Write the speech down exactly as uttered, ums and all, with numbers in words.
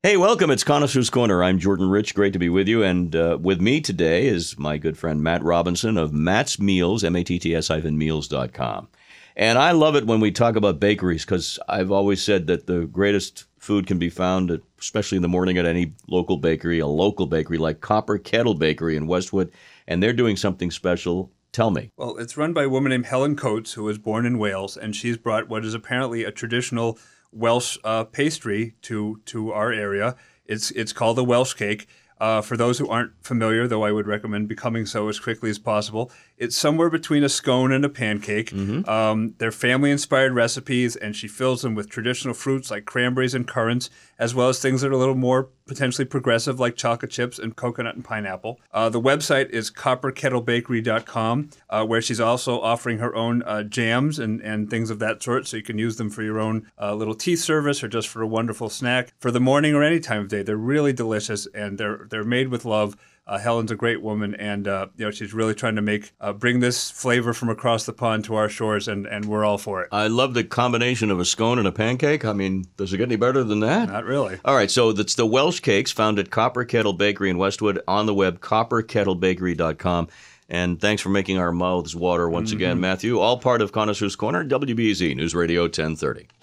Hey, welcome. It's Connoisseur's Corner. I'm Jordan Rich. Great to be with you. And uh, with me today is my good friend Matt Robinson of Matt's Meals, M A T T S meals dot com. And I love it when we talk about bakeries because I've always said that the greatest food can be found, at, especially in the morning, at any local bakery, a local bakery like Copper Kettle Bakery in Westwood. And they're doing something special. Tell me. Well, it's run by a woman named Helen Coates, who was born in Wales, and she's brought what is apparently a traditional Welsh uh, pastry to to our area. It's it's called the Welsh cake. Uh, for those who aren't familiar, though I would recommend becoming so as quickly as possible, it's somewhere between a scone and a pancake. Mm-hmm. Um, they're family-inspired recipes, and she fills them with traditional fruits like cranberries and currants, as well as things that are a little more potentially progressive like chocolate chips and coconut and pineapple. Uh, the website is copper kettle bakery dot com, uh, where she's also offering her own uh, jams and, and things of that sort, so you can use them for your own uh, little tea service or just for a wonderful snack for the morning or any time of day. They're really delicious, and they're they're made with love. Uh, Helen's a great woman, and uh, you know she's really trying to make uh, bring this flavor from across the pond to our shores, and, and we're all for it. I love the combination of a scone and a pancake. I mean, does it get any better than that? Not really. All right, so that's the Welsh cakes found at Copper Kettle Bakery in Westwood, on the web, copper kettle bakery dot com. And thanks for making our mouths water once mm-hmm. again, Matthew. All part of Connoisseur's Corner, W B Z News Radio ten thirty.